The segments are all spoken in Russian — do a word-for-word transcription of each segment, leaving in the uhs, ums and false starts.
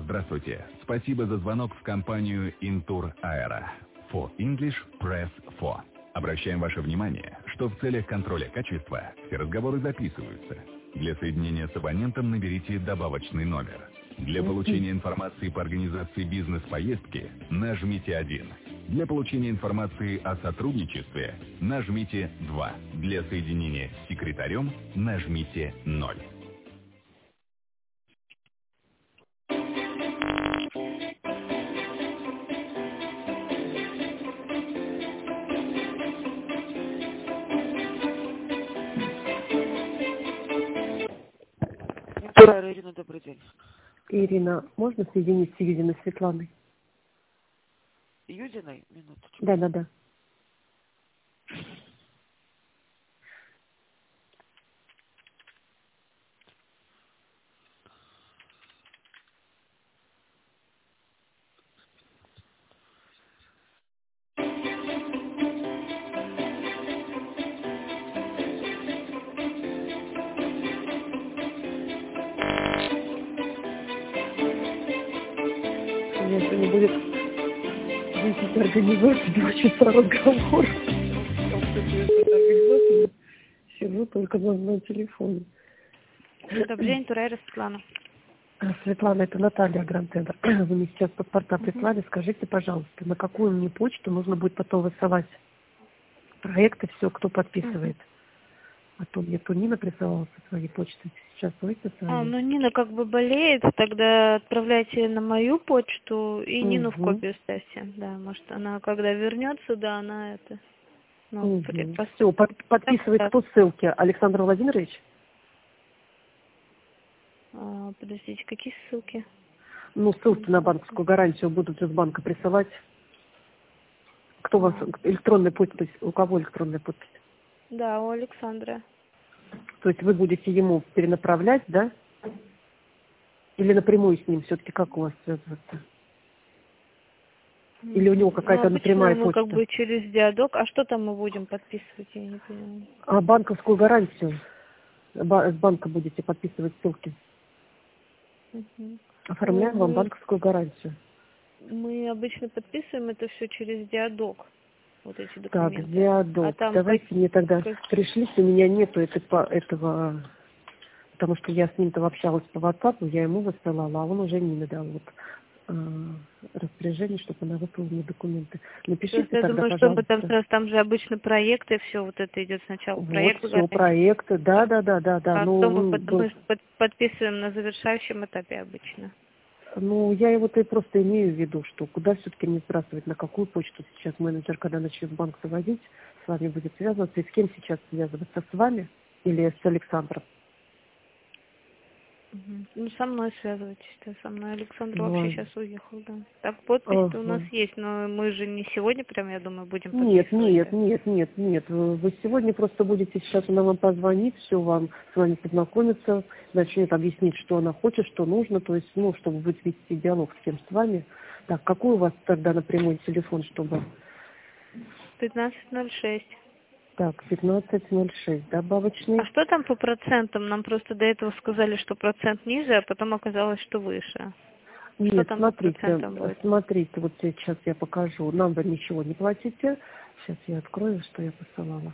Здравствуйте. Спасибо за звонок в компанию Intour Aero. For English, press four. Обращаем ваше внимание, что в целях контроля качества все разговоры записываются. Для соединения с абонентом наберите добавочный номер. Для получения информации по организации бизнес-поездки нажмите один. Для получения информации о сотрудничестве нажмите два. Для соединения с секретарем нажмите ноль. Ирина, добрый день. Ирина, можно соединить с Юдиной Светланой? Юдиной? Минуточку. Да, да, да. Если не будет десять организаций, два часа разговора. Сижу только на, на телефоне. Добрый день, Турайра Светлана. Светлана, это Наталья Грантена. Вы мне сейчас паспорта прислали. Скажите, пожалуйста, на какую мне почту нужно будет потом высылать проекты, все, кто подписывает? А то мне то Нина присылала со своей почты. Сейчас вы писали. А, ну Нина как бы болеет, тогда отправляйте на мою почту и Нину Угу. в копию ставьте. Да, может она когда вернется, да, она это... Ну, Угу. при- пос- Все, под, подписывает так, кто ссылки? Александр Владимирович? а, подождите, какие ссылки? Ну, ссылки на банковскую гарантию будут из банка присылать. Кто у вас электронная подпись? У кого электронная подпись? Да, у Александра. То есть вы будете ему перенаправлять, да? Или напрямую с ним все-таки как у вас связываться? Или у него какая-то ну, напрямая мы почта? как бы через диадок. А что там мы будем подписывать, я не понимаю. А банковскую гарантию? Ба- с банка будете подписывать ссылки. Угу. Оформляем Ну, вам мы, банковскую гарантию. мы обычно подписываем это все через диадок. Вот эти Так, документы. диадок. А там Давайте как- мне тогда как- пришлите, у меня нету этого, этого, потому что я с ним-то общалась по WhatsApp, я ему высылала, а он уже не дал вот э, распоряжение, чтобы она выполнила документы. Напишите Я тогда, думаю, что мы пожалуйста. там, там же обычно проекты, все вот это идет сначала. Вот, Проект все, проекты, да, да, да, да, да. а Ну, потом мы, ну, под- мы под- подписываем на завершающем этапе обычно. ну, я его-то и просто имею в виду, что куда все-таки мне сбрасывать, на какую почту сейчас менеджер, когда начнет банк заводить, с вами будет связываться, и с кем сейчас связываться, с вами или с Александром? Мгм. Ну, со мной связывайтесь, да, со мной. Александр Ну, вообще ладно. сейчас уехал, да. Так, подпись-то у нас Ага. есть, но мы же не сегодня прям, я думаю, будем Нет, подписывать. нет, да. нет, нет, нет. Вы вы сегодня просто будете, сейчас она вам позвонит, все вам с вами познакомиться, начнет объяснить, что она хочет, что нужно, то есть, ну, чтобы будет вести диалог с кем с вами. Так, какой у вас тогда напрямую телефон, чтобы... пятнадцать ноль шесть. Так, пятнадцать ноль шесть, добавочный. А что там по процентам? Нам просто до этого сказали, что процент ниже, а потом оказалось, что выше. Что Нет, там по смотрите, процентам будет? смотрите, вот сейчас я покажу. Нам вы ничего не платите. Сейчас я открою, что я посылала.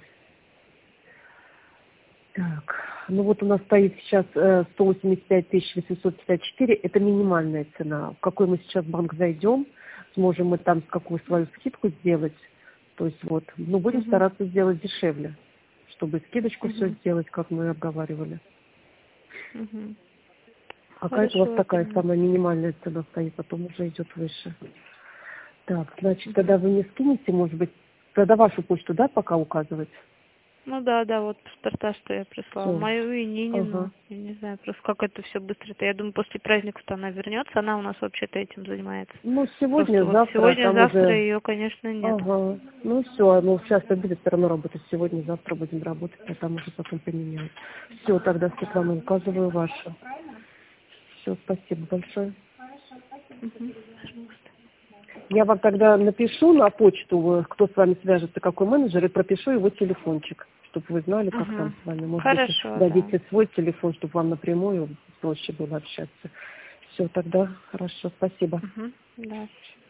Так, ну вот у нас стоит сейчас э, сто восемьдесят пять тысяч восемьсот пятьдесят четыре. Это минимальная цена. В какой мы сейчас в банк зайдем, сможем мы там какую свою скидку сделать. То есть вот, ну будем Мгм. стараться сделать дешевле, чтобы скидочку все Мгм. сделать, как мы обговаривали. Мгм. Какая-то у вас Хорошо, такая поняла. самая минимальная цена стоит, потом уже идет выше. Так, значит, тогда вы мне скинете, может быть, тогда вашу почту, да, пока указывать? Ну да, да, вот паспорта, что я прислала. Все. Мою и Нинину. Ага. Я не знаю, просто как это все быстро-то. Я думаю, после праздников-то она вернется. Она у нас вообще-то этим занимается. Ну, сегодня, Просто вот завтра, сегодня, там завтра уже... ее, конечно, нет. Ага. Ну, все, ну, сейчас будет все равно работать. Сегодня, завтра будем работать, а там уже потом поменяем. Все, тогда, Светлана, указываю вашу. Все, спасибо большое. Мгм. Пожалуйста. Я вам тогда напишу на почту, кто с вами свяжется, какой менеджер, и пропишу его телефончик, чтобы вы знали, как там Мгм. с вами. Может быть, Хорошо, да. дадите свой телефон, чтобы вам напрямую проще было общаться. Все, тогда хорошо, спасибо. Угу. Да.